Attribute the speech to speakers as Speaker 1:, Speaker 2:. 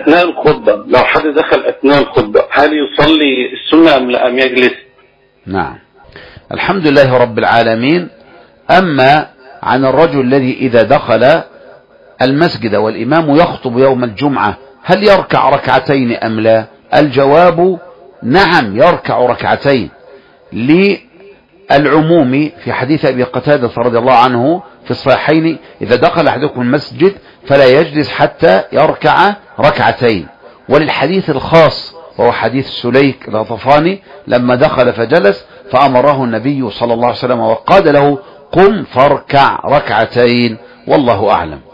Speaker 1: أثناء الخطبة، لو حد دخل أثناء الخطبة هل يصلي السنة أم يجلس؟
Speaker 2: نعم، الحمد لله رب العالمين. أما عن الرجل الذي إذا دخل المسجد والإمام يخطب يوم الجمعة هل يركع ركعتين أم لا؟ الجواب نعم، يركع ركعتين للعموم في حديث أبي قتادة رضي الله عنه في الصحيحين: إذا دخل أحدكم المسجد فلا يجلس حتى يركع ركعتين. وللحديث الخاص وهو حديث سليك الغطفاني لما دخل فجلس فأمره النبي صلى الله عليه وسلم وقال له: قم فاركع ركعتين، والله أعلم.